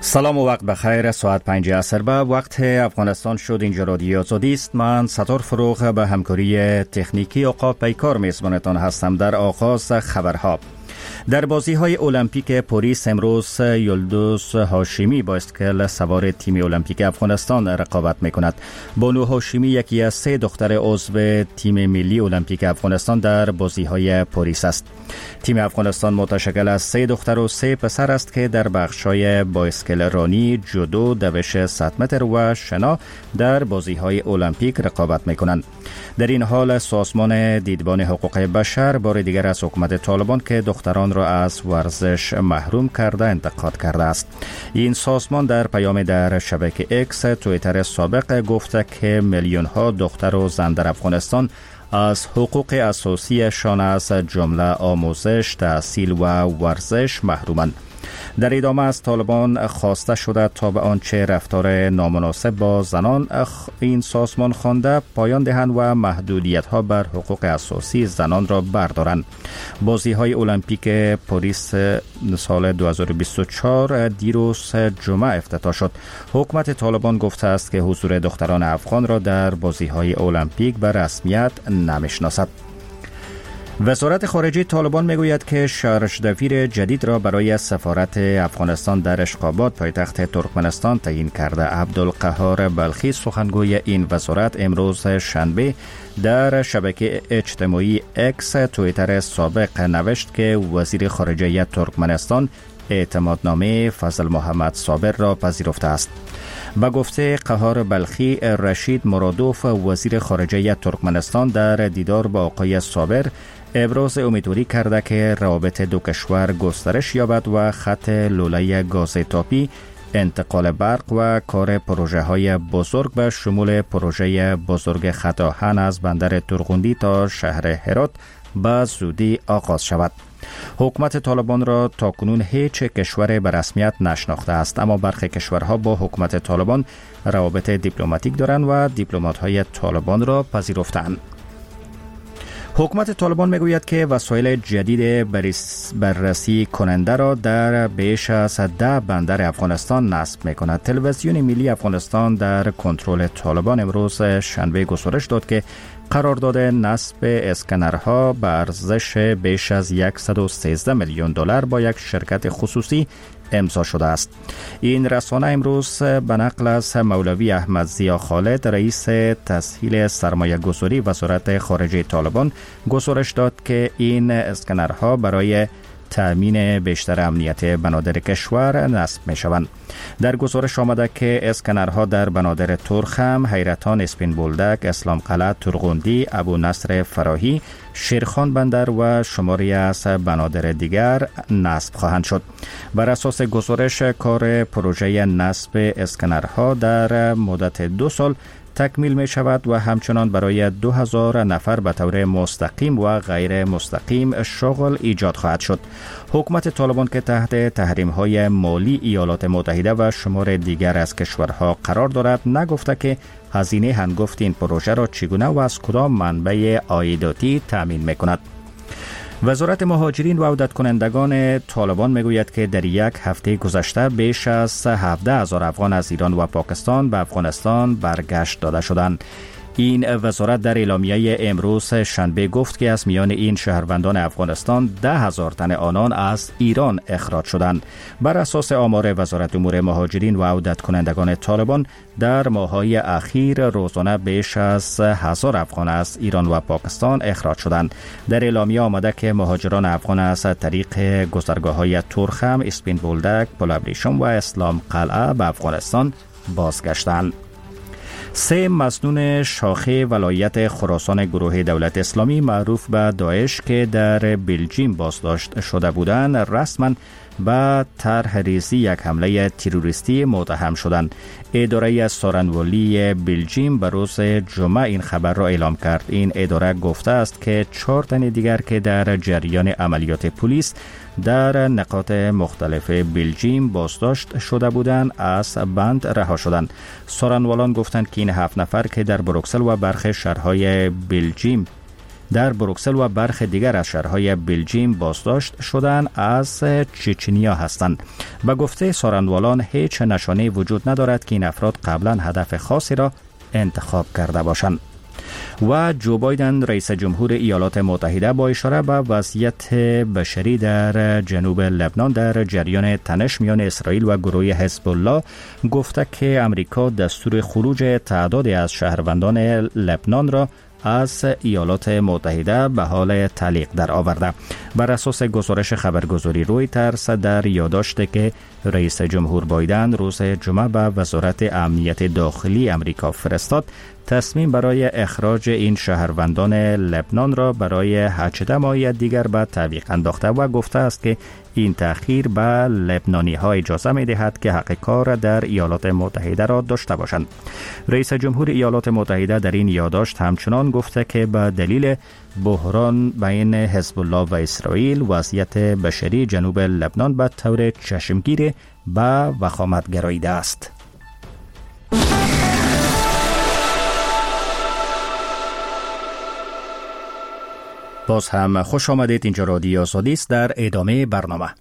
سلام و وقت بخیر. ساعت 5 عصر به وقت افغانستان شد. اینجا رادیو آزادی است. من ستار فروغ به همکاری تکنیکی عقاب پیکار میزبانتان هستم. در آغاز خبرها: در بازی‌های المپیک پاریس امروز یلدوز هاشمی با اسکل سوار تیم المپیک افغانستان رقابت می‌کند. بانو هاشمی یکی از 3 دختر عضو تیم ملی المپیک افغانستان در بازی‌های پاریس است. تیم افغانستان متشکل از 3 دختر و 3 پسر است که در بخش‌های با اسکل رانی، جودو، دوش 100 متر و شنا در بازی‌های المپیک رقابت می‌کنند. در این حال سازمان دیدبان حقوق بشر بار دیگر از حکومت طالبان که دختران را از ورزش محروم کرده انتقاد کرده است. این سازمان در پیام در شبکه اکس توییتر سابق گفته که میلیون ها دختر و زن در افغانستان از حقوق اساسیشان از جمله آموزش، تحصیل و ورزش محرومند. در ادامه از طالبان خواسته شده تا به آنچه رفتار نامناسب با زنان این سازمان خوانده پایان دهند و محدودیت‌ها بر حقوق اساسی زنان را بردارند. بازی‌های المپیک پاریس سال 2024 دیروز جمعه افتتاح شد. حکومت طالبان گفته است که حضور دختران افغان را در بازی‌های المپیک به رسمیت نمی‌شناسد. وزارت خارجه طالبان میگوید که شارژدفیر جدید را برای سفارت افغانستان در اشخاباد پایتخت ترکمنستان تعیین کرده. عبدالقهار بلخی سخنگوی این وزارت امروز شنبه در شبکه اجتماعی اکس توییتر سابق نوشت که وزیر خارجه ترکمنستان اعتمادنامه فضل محمد صابر را پذیرفته است. با گفته قهار بلخی، رشید مرادوف وزیر خارجه ترکمنستان در دیدار با آقای صابر ابراز امیدواری کرده که روابط دو کشور گسترش یابد و خط لوله گاز تاپی، انتقال برق و کار پروژه های بزرگ به شمول پروژه بزرگ خط آهن از بندر ترغوندی تا شهر هرات به زودی آغاز شود. حکومت طالبان را تاکنون هیچ کشور به رسمیت نشناخته است، اما برخی کشورها با حکومت طالبان روابط دیپلماتیک دارند و دیپلمات‌های طالبان را پذیرفتند. حکومت طالبان میگوید که وسایل جدید بررسی کننده را در بیش از 10 بندر افغانستان نصب میکند. تلویزیون ملی افغانستان در کنترل طالبان امروز شنبه گزارش داد که قرارداد نصب اسکنرها به ارزش بیش از 113 میلیون دلار با یک شرکت خصوصی امضا شده است. این رسانه امروز به نقل از مولوی احمد ضیا خالد رئیس تسهیل سرمایه گذاری وزارت خارجه طالبان گزارش داد که این اسکنرها برای تأمین بیشتر امنیت بنادر کشور نصب می شوند. در گزارش آمده که اسکنرها در بنادر ترخم، حیرتان، اسپین بولدک، اسلام قلعه، ترغوندی، ابو نصر فراهی، شیرخان بندر و شماری از بنادر دیگر نصب خواهند شد. بر اساس گزارش کار پروژه نصب اسکنرها در مدت 2 سال تکمیل می شود و همچنان برای 2000 نفر به طور مستقیم و غیر مستقیم شغل ایجاد خواهد شد. حکومت طالبان که تحت تحریم های مالی ایالات متحده و شمار دیگر از کشورها قرار دارد، نگفته که هزینه هنگفت این پروژه را چگونه و از کدام منبع عایداتی تامین می کند. وزارت مهاجرین و عودت کنندگان طالبان میگوید که در یک هفته گذشته بیش از 17,000 افغان از ایران و پاکستان به افغانستان برگشت داده شدند. این وزارت در اعلامیه امروز شنبه گفت که از میان این شهروندان افغانستان 10,000 تن آنان از ایران اخراج شدند. بر اساس آمار وزارت امور مهاجرین و عودت کنندگان طالبان در ماه‌های اخیر روزانه بیش از 1000 افغان از ایران و پاکستان اخراج شدند. در اعلامیه آمده که مهاجران افغان از طریق گذرگاه‌های ترخم، اسپین بولدک، پل ابریشم و اسلام قلعه به افغانستان بازگشتند. 3 مسنون شاخه ولایت خراسان گروه دولت اسلامی معروف به داعش که در بلژیم بازداشت شده بودند رسما به طرح ریزی یک حمله تروریستی متهم شدند. اداره سارنوالی بلژیم به روز جمعه این خبر را اعلام کرد. این اداره گفته است که 4 تن دیگر که در جریان عملیات پلیس در نقاط مختلف بلژیم بازداشت شده بودند از بند رها شدند. سارنوالان گفتند که این 7 نفر که در بروکسل و برخی شهرهای بلژیم در بروکسل و برخی دیگر از شهرهای بلژیم بازداشت شدند از چچنیا هستند. به گفته سارنوالان هیچ نشانه وجود ندارد که این افراد قبلا هدف خاصی را انتخاب کرده باشند. و جو بایدن رئیس جمهور ایالات متحده با اشاره به وضعیت بشری در جنوب لبنان در جریان تنش میان اسرائیل و گروه حزب الله گفته که امریکا دستور خروج تعدادی از شهروندان لبنان را از ایالات متحده به حال تعلیق در آورده. بر اساس گزارش خبرگزاری رویترز در یادداشتی که رئیس جمهور بایدن روز جمعه به وزارت امنیت داخلی امریکا فرستاد، تصمیم برای اخراج این شهروندان لبنان را برای 18 ماه دیگر به تعویق انداخته و گفته است که این تأخیر به لبنانی ها اجازه می دهد که حق کار در ایالات متحده را داشته باشند. رئیس جمهور ایالات متحده در این یادداشت همچنان گفته که به دلیل بحران بین حزب الله و اسرائیل وضعیت بشری جنوب لبنان به طور چشمگیر به وخامت گراییده است. باز هم خوش آمدید. اینجا رادیو آزادی است. در ادامه برنامه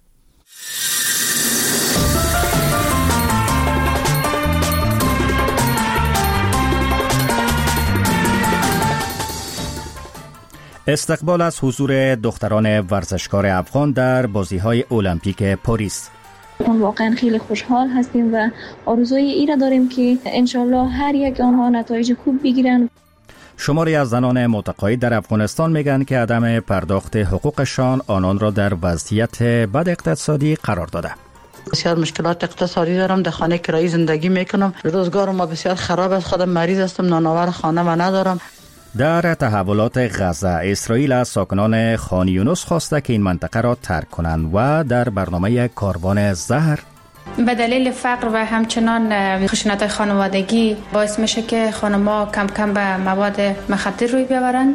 استقبال از حضور دختران ورزشکار افغان در بازی‌های المپیک پاریس. واقعا خیلی خوشحال هستیم و آرزوی ای را داریم که انشالله هر یک آنها نتایج خوب بگیرن. شماری از زنان متقاعد در افغانستان میگن که عدم پرداخت حقوقشان آنان را در وضعیت بد اقتصادی قرار داده. بسیار مشکلات اقتصادی دارم، در خانه کرایی زندگی میکنم، روزگار ما بسیار خراب است، خودم مریض هستم، نانآور خانه و ندارم. در تحولات غزه، اسرائیل از ساکنان خان یونس خواسته که این منطقه را ترک کنند و در برنامه کاروان زهر به دلیل فقر و همچنان خشونت خانوادگی باعث میشه که خانم‌ها کم کم به مواد مخدر روی بیاورند.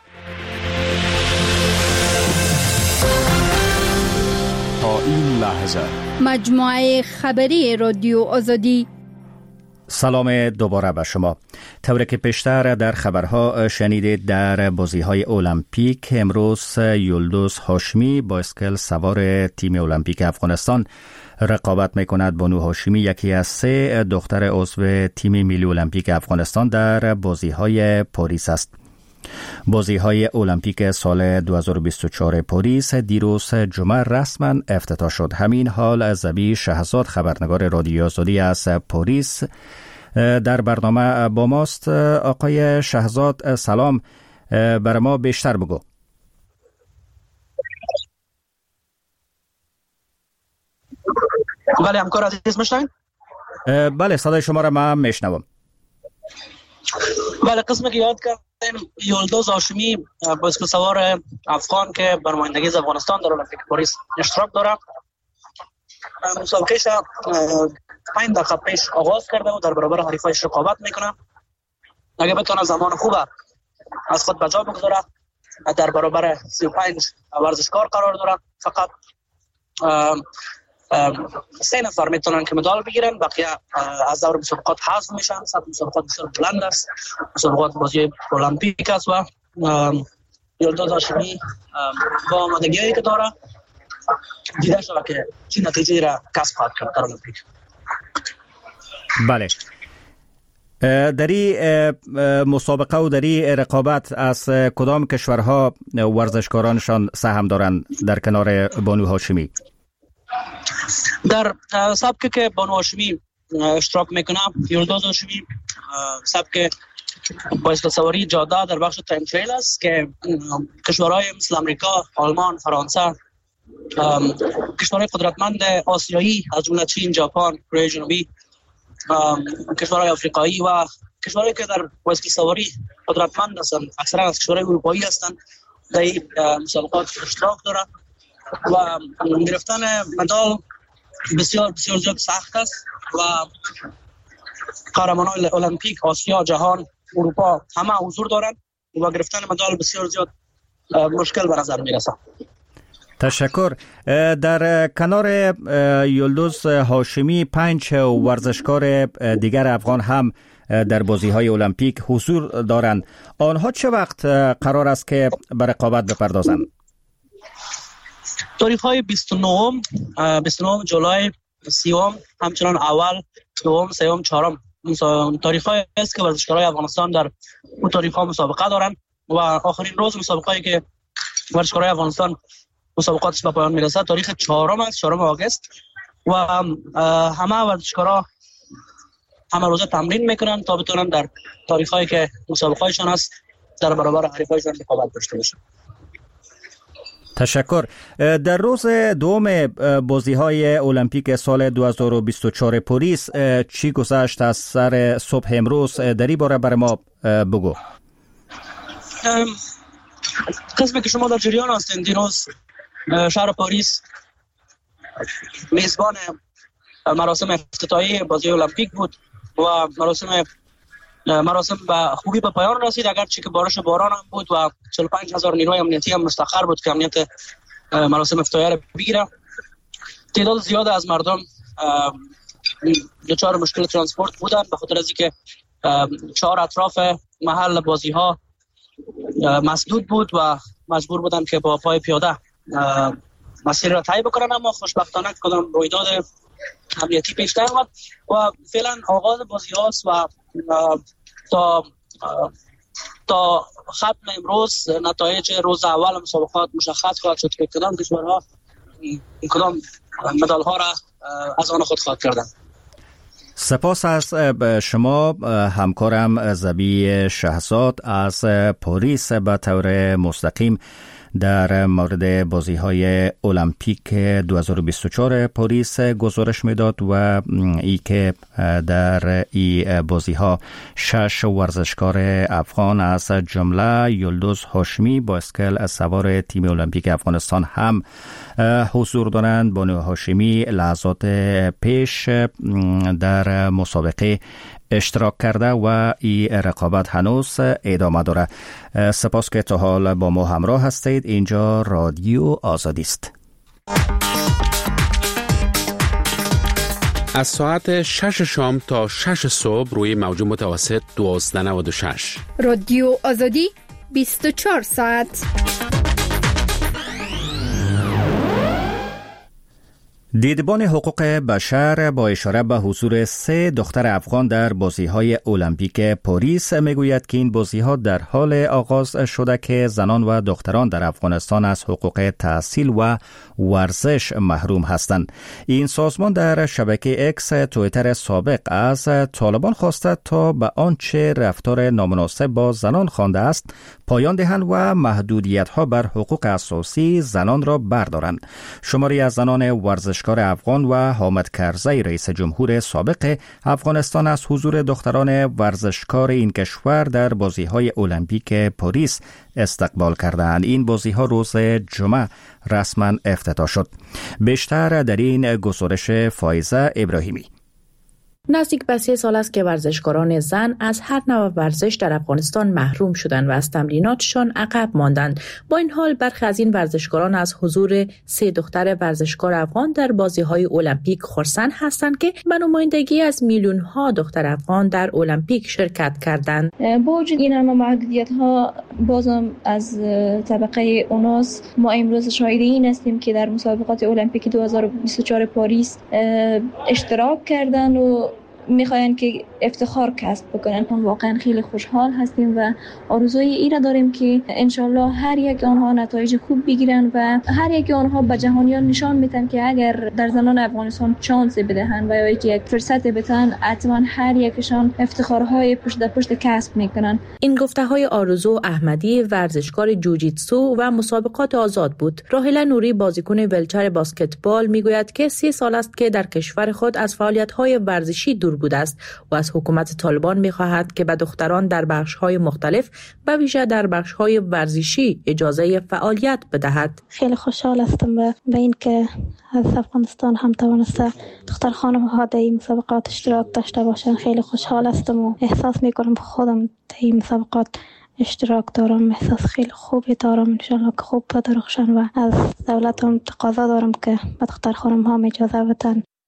تا این لحظه مجموعه خبری رادیو آزادی. سلام دوباره به شما. طوری که پیشتر در خبرها شنیدید، در بازی‌های المپیک امروز یلدوز هاشمی بایسکل سوار تیم المپیک افغانستان رقابت میکند. بانو هاشمی یکی از 3 دختر عضو تیم ملی المپیک افغانستان در بازی‌های پاریس است. بازی‌های المپیک سال 2024 پاریس دیروز جمعه رسما افتتاح شد. همین حال زبی شهزاد خبرنگار رادیو آزادی از پاریس در برنامه با ماست. آقای شهزاد سلام، برای ما بیشتر بگو. بله همکار عزیز میشنوید؟ بله صدای شما را من میشنوم. بله قسمی که یاد کردیم یلدوز هاشمی بایسکل سوار افغان که بر نمایندگی از افغانستان در المپیک پاریس اشتراک داره، مسابقهش 5 دقیقه پیش آغاز کرده و در برابر حریفایش رقابت میکنه. اگه بتونه زمان خوبه از خود بجا بگذاره، در برابر 35 ورزشکار قرار داره. فقط 3 نفر میتونن که مدال بگیرن، بقیه از دور مسابقات حذف میشن. سطح مسابقات بسیار بلند است، مسابقات بازی المپیک است و یلدوز هاشمی با آمادگی‌هایی که داره دیده شده که چه نتیجه را کسب خواهد کرد در المپیک. بله، در این مسابقه و در این رقابت از کدام کشورها ورزشکارانشان سهم دارند در کنار بانو هاشمی؟ در سبکی که بانو هاشمی اشتراک میکنه، یلدوز هاشمی سبک بایسکل سواری جاده در بخش تایم تریل است که کشورهای مثل امریکا، آلمان، فرانسه، کشورهای قدرتمند آسیایی از جمله چین، ژاپن، کره جنوبی، کشورهای آفریقایی و کشورهایی که در بایسکل سواری قدرتمند هستند اکثرا از کشورهای اروپایی هستند در این مسابقات اشتراک دارند و گرفتن مدال بسیار بسیار زیاد سخت است و قهرمانان المپیک آسیا، جهان، اروپا همه حضور دارند و گرفتن مدال بسیار زیاد مشکل به نظر میرسه. تشکر. در کنار یلدوز هاشمی 5 ورزشکار دیگر افغان هم در بازی‌های المپیک حضور دارند. آنها چه وقت قرار است که به رقابت بپردازند؟ تاریخ‌های 29 جولای، 30 همچنان اول، دوم، سوم، چهارم تاریخ‌های است که ورزشکارای افغانستان در اون تاریخ‌ها مسابقه دارند و آخرین روز مسابقه‌ای که ورزشکارای افغانستان مسابقاتش به پایان میرسه تاریخ 4 است، 4 آگوست و همه ورزشکارا همه روزه تمرین میکنن تا بتونن در تاریخ‌هایی که مسابقه‌ایشان است در برابر حریفایشان رقابت داشته باشند. تشکر. در روز دوم بازی‌های المپیک سال 2024 پاریس چی گذشت از سر صبح امروز؟ در این باره برای ما بگو. قسمی که شما در جریان هستین، دیروز شهر پاریس میزبان مراسم افتتاحیه بازی المپیک بود و مراسم به خوبی به پایان رسید، اگرچه که بارش باران هم بود و 45,000 نیروی امنیتی هم مستقر بود که امنیت مراسم افتتاحیه را بگیره. تعداد زیاد از مردم دچار مشکل ترانسپورت بودند به خاطر از اینکه 4 اطراف محل بازی ها مسدود بود و مجبور بودند که با پای پیاده مسیر را طی بکنن، اما خوشبختانه کدام رویداد امنیتی پیش نیامد و فعلا آغاز بازی هاست و تا ختم امروز نتایج روز اول مسابقات مشخص خواهد شد که کدام کشورها کدام مدال ها را از آن خود خواهد کردن. سپاس از شما همکارم زبی شهزاد از پاریس به طور مستقیم در مورد بازی‌های المپیک 2024 پاریس گزارش میداد و ای که در این بازی‌ها 6 ورزشکار افغان از جمله یلدوز هاشمی با اسکل سوار تیم المپیک افغانستان هم حضور دارند. بانو هاشمی لحظات پیش در مسابقه اشتراک کرده و این رقابت هنوز ادامه داره. سپاس که تا حال با ما همراه هستید. اینجا رادیو آزادی است. از ساعت 6 شام تا 6 صبح روی موج متوسط 1296 رادیو آزادی 24 ساعت. دیدبان حقوق بشر با اشاره به حضور 3 دختر افغان در بازی‌های المپیک پاریس میگوید که این بازی‌ها در حال آغاز شده که زنان و دختران در افغانستان از حقوق تحصیل و ورزش محروم هستند. این سازمان در شبکه اکس توییتر سابق از طالبان خواسته تا به آنچه رفتار نامناسب با زنان خوانده است پایان دهند و محدودیت‌ها بر حقوق اساسی زنان را بردارند. شماری از زنان ورزشکار افغان و حامد کرزی رئیس جمهور سابق افغانستان از حضور دختران ورزشکار این کشور در بازی‌های المپیک پاریس استقبال کردند. این بازی‌ها روز جمعه رسما افتتاح شد. بیشتر در این گزارش فایزه ابراهیمی. نزدیک به 3 سال است که ورزشکاران زن از هر نوع ورزش در افغانستان محروم شدند و از تمریناتشان عقب ماندند. با این حال برخی از این ورزشکاران از حضور 3 دختر ورزشکار افغان در بازی‌های المپیک خرسند هستند که به نمایندگی از میلیون‌ها دختر افغان در المپیک شرکت کردند. با وجود این همه محدودیت‌ها بازم از طبقه اوناس ما امروز شاهد این هستیم که در مسابقات المپیک 2024 پاریس اشتراک کردند و میخواین که افتخار کسب بکنن. ما واقعا خیلی خوشحال هستیم و آرزوی این را داریم که انشالله هر یک آنها نتایج خوب بگیرن و هر یک آنها به جهانیان نشان میدن که اگر در زنان افغانستان شانس بدهن و یا یک فرصت بدن حتما هر یکشان افتخارهای پشت در پشت کسب میکنن. این گفته‌های آرزو احمدی ورزشکار جوجیتسو و مسابقات آزاد بود. راحله نوری بازیکن ویلچر بسکتبال میگوید که 3 سال است که در کشور خود از فعالیت‌های ورزشی دور بوده است و از حکومت طالبان می‌خواهد که به دختران در بخش‌های مختلف به ویژه در بخش‌های ورزشی اجازه فعالیت بدهد. خیلی خوشحال هستم به اینکه از افغانستان هم توانسته دختر خانم‌ها در این مسابقات اشتراک داشته باشند. خیلی خوشحال هستم و احساس می‌کنم خودم در این مسابقات اشتراک دارم. احساس خیلی خوبی دارم. انشالله که خوب بدرخشن و از دولت هم تقاضا دارم که به دختر خانم‌ها اجازه بدن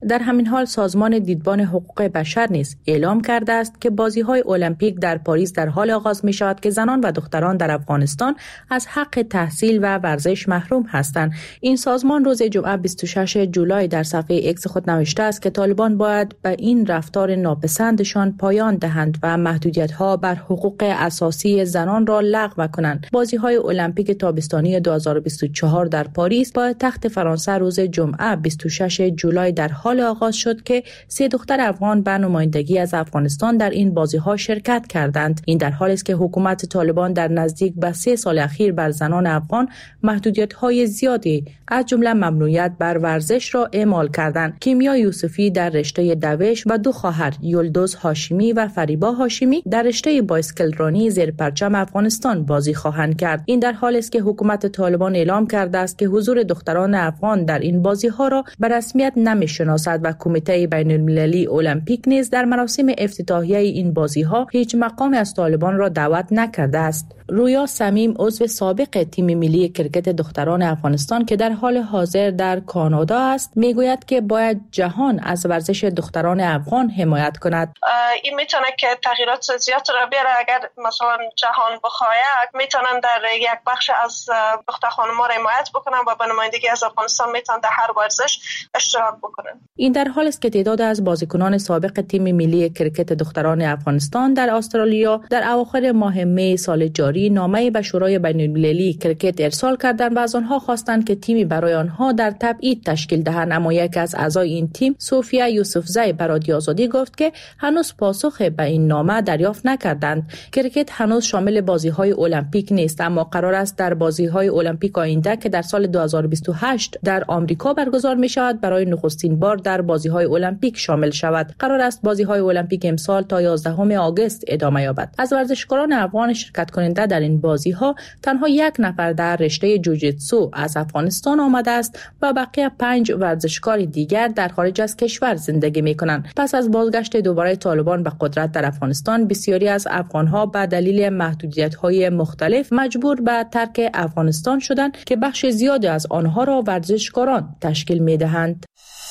در همین حال سازمان دیدبان حقوق بشر نیز اعلام کرده است که بازی‌های المپیک در پاریس در حال آغاز می‌شود که زنان و دختران در افغانستان از حق تحصیل و ورزش محروم هستند. این سازمان روز جمعه 26 جولای در صفحه ایکس خود نوشته است که طالبان باید به این رفتار ناپسندشان پایان دهند و محدودیت‌ها بر حقوق اساسی زنان را لغو کنند. بازی‌های المپیک تابستانی 2024 در پاریس با تخت فرانسه روز جمعه 26 جولای در حال آغاز شد که 3 دختر افغان به نمایندگی از افغانستان در این بازی‌ها شرکت کردند. این در حالی است که حکومت طالبان در نزدیک به 3 سال اخیر بر زنان افغان محدودیت‌های زیادی از جمله ممنوعیت بر ورزش را اعمال کردند. کیمیا یوسفی در رشته دوش و 2 خواهر یلدوز هاشمی و فریبا هاشمی در رشته بایسکل رانی زیر پرچم افغانستان بازی خواهند کرد. این در حالی است که حکومت طالبان اعلام کرده است که حضور دختران افغان در این بازی‌ها را به رسمیت نمی‌شناسد و کمیته بین‌المللی المپیک نیز در مراسم افتتاحیه این بازی‌ها هیچ مقامی از طالبان را دعوت نکرده است. رویا صمیم عضو سابق تیم ملی کرکت دختران افغانستان که در حال حاضر در کانادا است میگوید که باید جهان از ورزش دختران افغان حمایت کند. این میتونه که تغییرات زیاد را بیاره. اگر مثلا جهان بخواهد میتونن در یک بخش از دختر خانم‌ها را حمایت بکنن و به نمایندگی از افغانستان میتونن در هر ورزش اشتراک بکنن. این در حالی است که تعداد از بازیکنان سابق تیم ملی کرکت دختران افغانستان در استرالیا در اواخر ماه می سال جاری نامه به شورای بین‌المللی کرکت ارسال کردند و از آنها خواستند که تیمی برای آنها در تبعید تشکیل دهند. اما یک از اعضای این تیم سوفیا یوسفزی به رادیو آزادی گفت که هنوز پاسخ به این نامه دریافت نکردند. کرکت هنوز شامل بازی‌های المپیک نیست، اما قرار است در بازی‌های المپیک آینده که در سال 2028 در آمریکا برگزار می‌شود برای نخستین بار در بازی‌های المپیک شامل شود. قرار است بازی‌های المپیک امسال تا 11 آگوست ادامه یابد. از ورزشکاران افغان شرکت کننده در این بازی‌ها تنها 1 نفر در رشته جوجیتسو از افغانستان آمده است و بقیه 5 ورزشکار دیگر در خارج از کشور زندگی می‌کنند. پس از بازگشت دوباره طالبان به قدرت در افغانستان، بسیاری از افغان‌ها به دلیل محدودیت‌های مختلف مجبور به ترک افغانستان شدند که بخش زیادی از آنها را ورزشکاران تشکیل می‌دهند.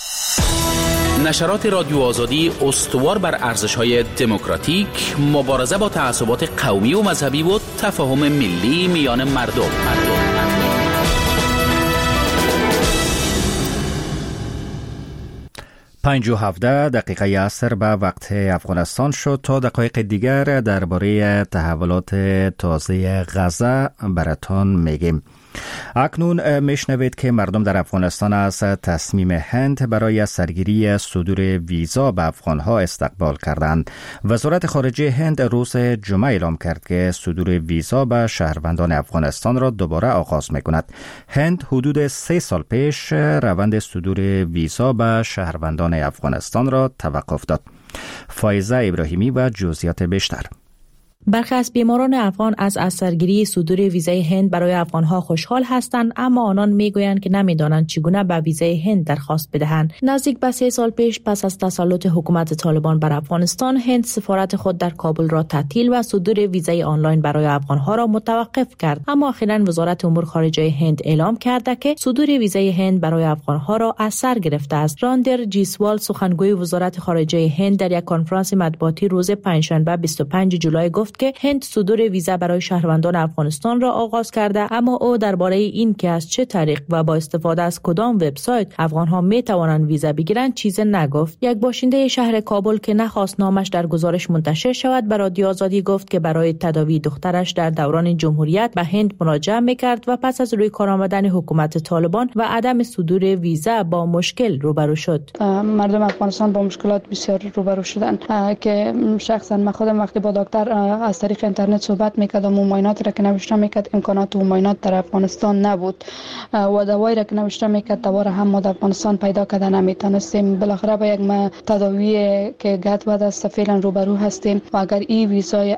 نشرات رادیو آزادی استوار بر ارزش‌های دموکراتیک، مبارزه با تعصبات قومی و مذهبی و تفاهم ملی میان مردم. 5:17 دقیقه عصر به وقت افغانستان شد. تا دقایق دیگر درباره تحولات تازه غزه براتان میگیم. اکنون میشنوید که مردم در افغانستان از تصمیم هند برای سرگیری صدور ویزا به افغانها استقبال کردند. وزارت خارجه هند روز جمعه اعلام کرد که صدور ویزا به شهروندان افغانستان را دوباره آغاز میکند. هند حدود 3 سال پیش روند صدور ویزا به شهروندان افغانستان را توقف داد. فایزه ابراهیمی و جزئیات بیشتر. برخی از بیماران افغان از سرگیری صدور ویزای هند برای افغانها خوشحال هستند، اما آنان میگویند که نمیدانند چگونه به ویزای هند درخواست بدهند. نزدیک به 3 سال پیش پس از تسلط حکومت طالبان بر افغانستان، هند سفارت خود در کابل را تعطیل و صدور ویزای آنلاین برای افغانها را متوقف کرد. اما اخیراً وزارت امور خارجه هند اعلام کرده که صدور ویزای هند برای افغانها را از سر گرفته است. راندر جیسوال سخنگوی وزارت خارجه هند در یک کنفرانس مطبوعاتی روز پنجشنبه 25 جولای گفت که هند صدور ویزا برای شهروندان افغانستان را آغاز کرده، اما او درباره این که از چه طریق و با استفاده از کدام وبسایت افغانها می توانند ویزا بگیرند چیزی نگفت. یک باشنده شهر کابل که نخواست نامش در گزارش منتشر شود به رادیو آزادی گفت که برای تداوی دخترش در دوران جمهوریت به هند مراجعه می‌کرد و پس از روی کار آمدن حکومت طالبان و عدم صدور ویزا با مشکل روبرو شد. مردم افغانستان با مشکلات بسیار روبرو شدند که شخصا من خودم وقتی با دکتر از طریق اینترنت صحبت میکردم و معایناتی را که نوشته میکرد امکانات و معاینات در افغانستان نبود و دوایی را که نوشته میکرد دوباره هم ما در افغانستان پیدا کرده نمیتونستیم. بالاخره با یک تداوی که گت بعد از فعلا روبرو هستیم و اگر این ویزای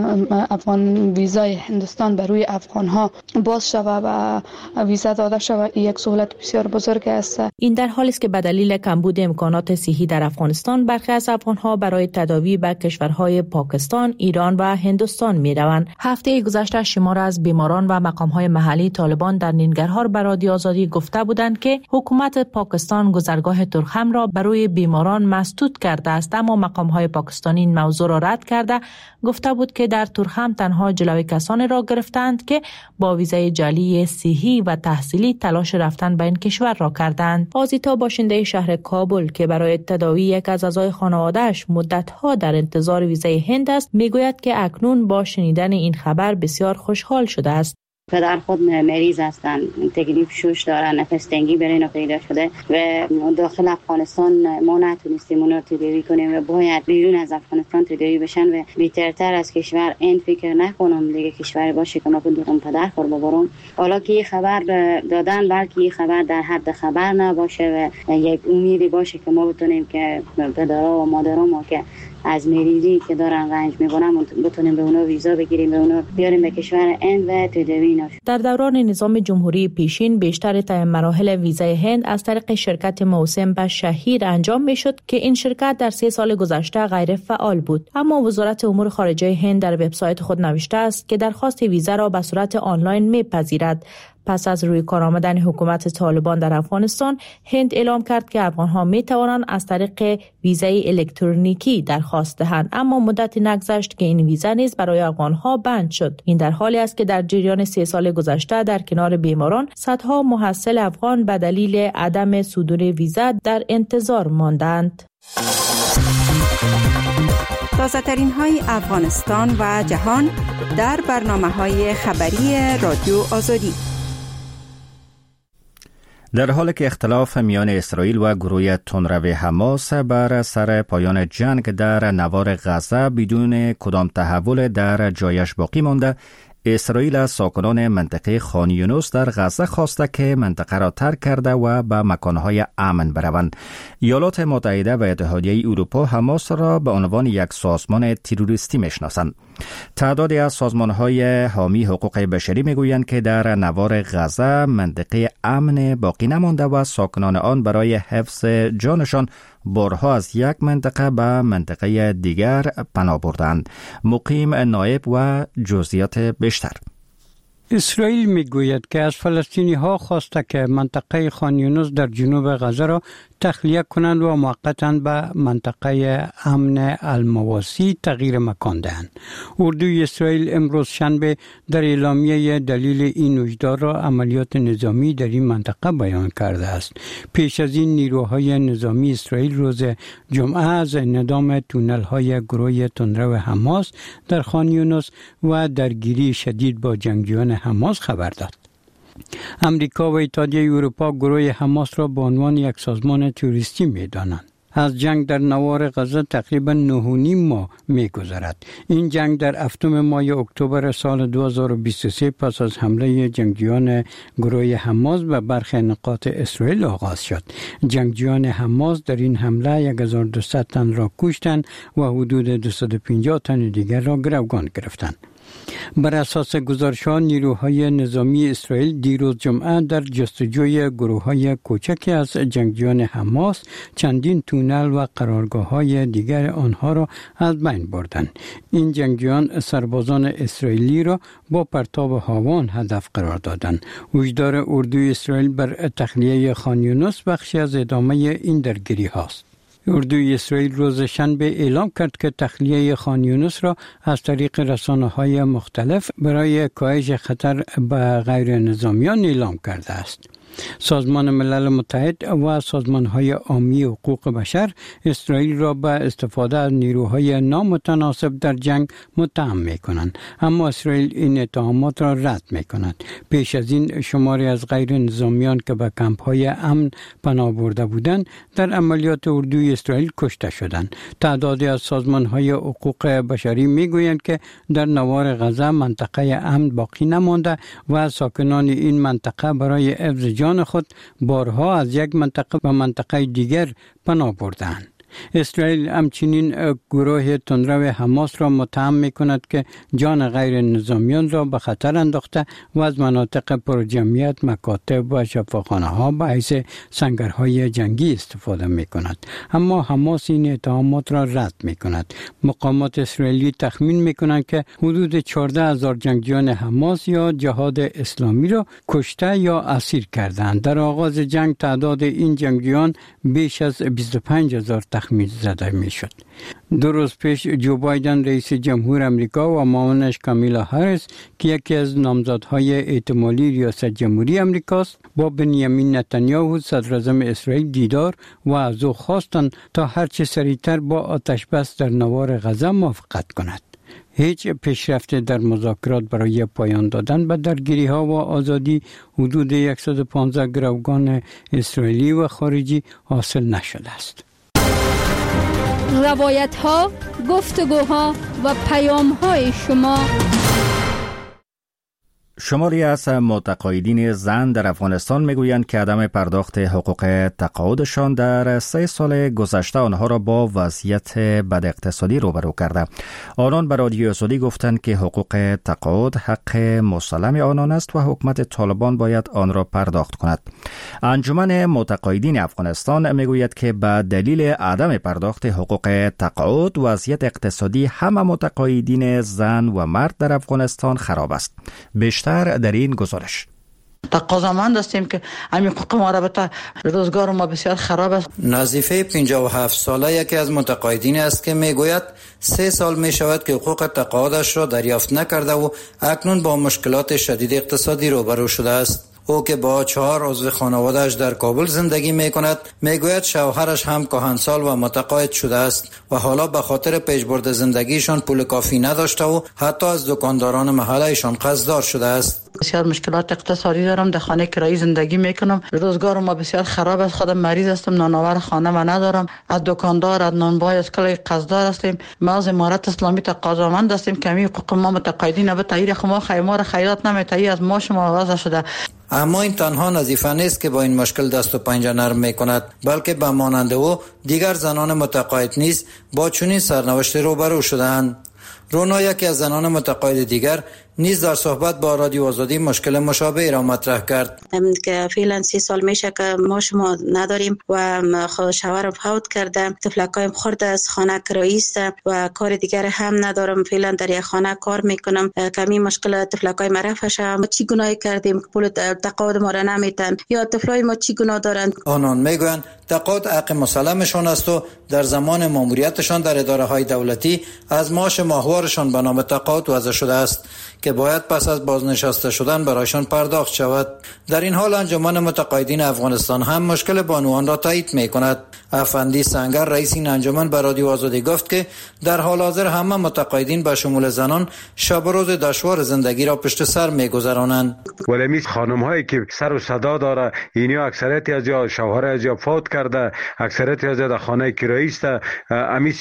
افغان ویزای هندوستان بر روی افغان ها باز شود و ویزا داده شود، این یک سهولت بسیار بزرگ است. این در حالی است که به دلیل کمبود امکانات صحی در افغانستان برخی از افغان ها برای تداوی به کشورهای پاکستان، ایران و به هندوستان می روند. هفته گذشته شمار از بیماران و مقام‌های محلی طالبان در ننگرهار به رادیو آزادی گفته بودند که حکومت پاکستان گذرگاه ترخم را برای بیماران مسدود کرده است، اما مقام‌های پاکستانی این موضوع را رد کرده گفته بود که در ترخم تنها جلوی کسانی را گرفتند که با ویزای جعلی صحی و تحصیلی تلاش رفتن به این کشور را کردند. آزیتا باشنده شهر کابل که برای تداوی یک از اعضای خانواده‌اش مدت‌ها در انتظار ویزای هند است، میگوید که اکنون با شنیدن این خبر بسیار خوشحال شده است. پدر خود مریض هستند، تکلیف شوش دارن، نفس تنگی برای پیدا شده و داخل افغانستان ما نتونستیم اونا رو تداوی کنیم و باید بیرون از افغانستان تداوی بشن و بهترتر از کشور این فکر نکنم دیگه کشور باشه که ما بتونیم پدر خود ببرم. حالا که این خبر دادن بلکه این خبر در حد خبر نباشه و یک امیدی باشه که ما بتونیم که پدرها و مادرها که از مریضی که دارن رنج میبرن بتونیم به اونا ویزا بگیریم، به اونا بیاریم به کشور هند و تداوی نشون. در دوران نظام جمهوری پیشین بیشتر مراحل ویزای هند از طریق شرکت موسم به شهیر انجام میشد که این شرکت در 3 سال گذشته غیر فعال بود. اما وزارت امور خارجه هند در وبسایت خود نوشته است که درخواست ویزا را به صورت آنلاین میپذیرد. پس از روی کار آمدن حکومت طالبان در افغانستان، هند اعلام کرد که افغان‌ها می‌توانند از طریق ویزای الکترونیکی درخواست دهند، اما مدتی نگذشت که این ویزا نیز برای افغان‌ها بند شد. این در حالی است که در جریان 3 سال گذشته در کنار بیماران، صدها محصل افغان به دلیل عدم صدور ویزا در انتظار ماندند. تازه‌ترین های افغانستان و جهان در برنامه‌های خبری رادیو آزادی. در حالی که اختلاف میان اسرائیل و گروه تندرو حماس بر سر پایان جنگ در نوار غزه بدون کدام تحول در جایش باقی مانده، اسرائیل از ساکنان منطقه خان یونس در غزه خواسته که منطقه را ترک کرده و به مکانهای امن بروند. ایالات متحده و اتحادیه اروپا حماس را به عنوان یک سازمان تروریستی میشناسند. تعدادی از سازمانهای حامی حقوق بشری میگویند که در نوار غزه منطقه امن باقی نمانده و ساکنان آن برای حفظ جانشان بارها از یک منطقه به منطقه دیگر پناه بردند. مقیم نایب و جزئیات بیشتر. اسرائیل میگوید که از فلسطینی ها خواسته که منطقه خان یونس در جنوب غزه را تخلیه کنند و موقتا به منطقه امن المواسی تغییر مکان دهند. اردوی اسرائیل امروز شنبه در اعلامیه دلیل این هشدار را عملیات نظامی در این منطقه بیان کرده است. پیش از این نیروهای نظامی اسرائیل روز جمعه از انهدام تونل های گروه تندرو حماس در خان یونس و درگیری شدید با جنگجویان حماس خبر داد. امریکا و اتحادیه اروپا گروه حماس را به عنوان یک سازمان تروریستی می‌دانند. از جنگ در نوار غزه تقریباً 9.5 ماه می‌گذرد. این جنگ در 7 ماه اکتبر سال 2023 پس از حمله جنگجویان گروه حماس به برخی نقاط اسرائیل آغاز شد. جنگجویان حماس در این حمله 1200 تن را کشتند و حدود 250 تن دیگر را گروگان گرفتند. بر اساس گزارش‌ها نیروهای نظامی اسرائیل دیروز جمعه در جستجوی گروه‌های کوچکی از جنگجویان حماس چندین تونل و قرارگاه‌های دیگر آنها را از بین بردند. این جنگجویان سربازان اسرائیلی را با پرتاب هاوان هدف قرار دادند. هشدار اردوی اسرائیل بر تخلیه خان یونس بخشی از ادامه این درگیری هاست. اردوی اسرائیل روز شنبه اعلام کرد که تخلیه خان یونس را از طریق رسانه‌های مختلف برای کاهش خطر به غیر نظامیان اعلام کرده است. سازمان ملل متحد و سازمان‌های عامی حقوق بشر اسرائیل را به استفاده از نیروهای نامتناسب در جنگ متهم می‌کنند، اما اسرائیل این اتهامات را رد می‌کند. پیش از این شماری از غیر نظامیان که به کمپ‌های امن پناه برده بودند در عملیات اردوی اسرائیل کشته شدند. تعدادی از سازمان‌های حقوق بشری می‌گویند که در نوار غزه منطقه امن باقی نمانده و ساکنان این منطقه برای حفظ جان خود بارها از یک منطقه به منطقه دیگر پناه بردند. اسرائیل همچنین گروه تندرو حماس را متهم می‌کند که جان غیر نظامیان را به خطر انداخته و از مناطق پرجمعیت مکاتب و شفاخانه‌ها به حیث سنگرهای جنگی استفاده می‌کند. اما حماس این اتهامات را رد می‌کند. مقامات اسرائیلی تخمین می‌کنند که حدود 14,000 جنگجویان حماس یا جهاد اسلامی را کشته یا اسیر کردند. در آغاز جنگ تعداد این جنگجویان بیش از 25,000 تخمین زده میشد. 2 روز پیش جو بایدن رئیس جمهور امریکا و معاونش کامیلا هریس که یکی از نامزدهای احتمالی ریاست جمهوری امریکاست با بنیامین نتانیاهو صدر اعظم اسرائیل دیدار و از او خواستند تا هرچه سریعتر با آتش بس در نوار غزه موافقت کند. هیچ پیشرفت در مذاکرات برای پایان دادن به درگیری‌ها و آزادی حدود 115 گروگان اسرائیلی و خارجی حاصل نشده است. روایت‌ها، گفتگوها و پیام‌های شما. شماری از متقاعدین زن در افغانستان میگویند که عدم پرداخت حقوق تقاعدشان در 3 سال گذشته آنها را با وضعیت بد اقتصادی روبرو کرده. آنان به رادیو آزادی گفتند که حقوق تقاعد حق مسلم آنان است و حکومت طالبان باید آن را پرداخت کند. انجمن متقاعدین افغانستان میگوید که به دلیل عدم پرداخت حقوق تقاعد وضعیت اقتصادی همه متقاعدین زن و مرد در افغانستان خراب است. بیشتر در این گزارش. تقاضامند هستیم که همین حقوق ما را بتا، روزگار ما بسیار خراب است. نظیفه 57 ساله یکی از متقاعدین است که میگوید 3 سال می شود که حقوق تقاعدش را دریافت نکرده و اکنون با مشکلات شدید اقتصادی روبرو شده است. او که با 4 عضو خانواده‌اش در کابل زندگی می کند میگوید شوهرش هم کهنسال و متقاعد شده است و حالا به خاطر پیشبرد زندگیشان پول کافی نداشته و حتی از دکانداران محله‌شان قرضدار شده است. بسیار مشکلات اقتصادی دارم، در خانه کرایی زندگی میکنم، روزگار ما بسیار خراب است، خودم مریض هستم، نانآور خانه ما ندارم، از دکاندار از نانبای از کلی قرضدار هستیم، ما از امارت اسلامی تقاضامند هستیم که همین حقوق ما متقاعدین به تایید خما خیمار خیرات نمیتایی از ما شما وضع شده. اما این تنها نظیفه نیست که با این مشکل دست و پنجه نرم می کند، بلکه به مانند او دیگر زنان متقاعد نیز با چنین سرنوشت روبرو شده‌اند. رونا یکی از زنان متقاعد دیگر نیز در صحبت با رادیو آزادی مشکل مشابه را مطرح کرد. که فعلا 30 سال میشه که ما شما نداریم و شوهرم فوت کرده، طفلکایم خورده از خانه کرایی است و کار دیگر هم ندارم، فعلا در یک خانه کار میکنم. کمی مشکل طفلکای ما رفشه، ما چی گناهی کردیم که پول تقاعد ما را نمیتن یا طفلای ما چی گناه دارند؟ آنان میگویند تقاعد حق مسلمشان است و در زمان ماموریتشان در اداره های دولتی از معاش ماهوارشان به نام تقاعد وضع شده است که باید پس از بازنشسته شدن برایشان پرداخت شود. در این حال انجمن متقاعدین افغانستان هم مشکل بانوان را تایید می کند. افندی سنگر رئیس این انجمن به رادیو آزادی گفت که در حال حاضر همه متقاعدین به شمول زنان شب و روز دشوار زندگی را پشت سر می گذرانند. ولی خانم هایی که سر و صدا داره، اینیا اکثریتی از یا شوهر از یا فوت کرده، اکثریتی از در خانه کرایی است، امی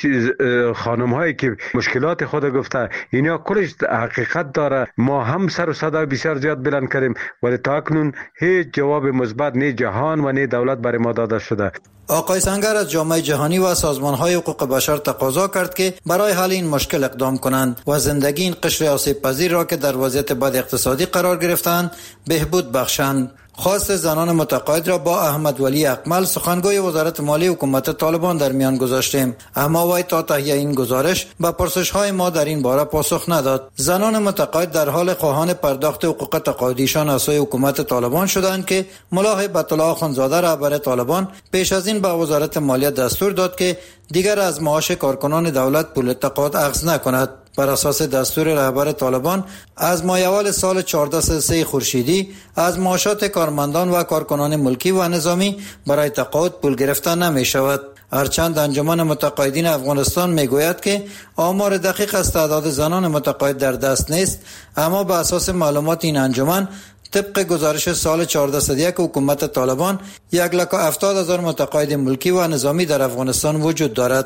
خانم هایی که مشکلات خود گفته، اینیا کلش حقیقت داره. ما هم سر و صدا بسیار زیاد بلند کردیم ولی تا اکنون هیچ جواب مثبت نه جهان و نه دولت برای ما داده شده. آقای سنگر از جامعه جهانی و سازمان‌های حقوق بشر تقاضا کرد که برای حل این مشکل اقدام کنند و زندگی این قشر آسیب پذیر را که در وضعیت بد اقتصادی قرار گرفتند بهبود بخشند. خواست زنان متقاعد را با احمد ولی اکمل سخنگوی وزارت مالی حکومت طالبان در میان گذاشتیم، اما وی تا تهیه این گزارش به پرسش‌های ما در این باره پاسخ نداد. زنان متقاعد در حال خواهان پرداخت حقوق تقاعدیشان از سوی حکومت طالبان شدند که ملا هیبت الله اخندزاده رهبر طالبان پیش از این به وزارت مالیه دستور داد که دیگر از معاش کارکنان دولت پول تقاعد اخذ نکند. بر اساس دستور رهبر طالبان از مایه‌اول سال 1433 خورشیدی از معاشات کارمندان و کارکنان ملکی و نظامی برای تقاعد پول گرفته نمی شود. هرچند انجمن متقاعدین افغانستان میگوید که آمار دقیق از تعداد زنان متقاعد در دست نیست، اما به اساس معلومات این انجمن طبق گزارش سال 1401 حکومت طالبان 1,70,000 متقاعد ملکی و نظامی در افغانستان وجود دارد.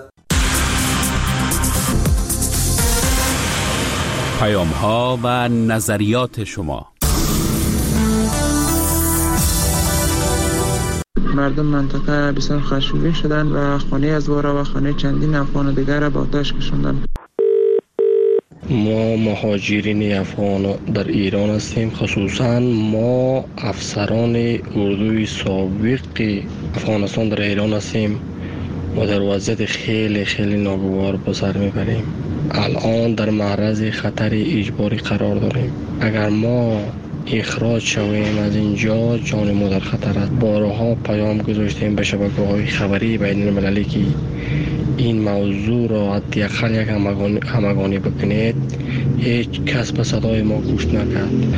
پیام‌ها و نظریات شما. مردم منطقه بسیار خشمگین شدند و خانه از بارا و خانه چندین افغان دیگر را به آتش کشاندند. ما مهاجرین افغان در ایران هستیم. خصوصا ما افسران اردوی سابق افغانستان در ایران هستیم و در وضعیت خیلی ناگوار به سر میبریم. الان در معرض خطر اجباری قرار داریم. اگر ما اخراج شویم از اینجا جان ما در خطر است. بارها پیام گذاشتیم به شبکه‌های خبری بین المللی که این موضوع را حداقل یک همگانی بکنید. هیچ کس به صدای ما گوش نکرد.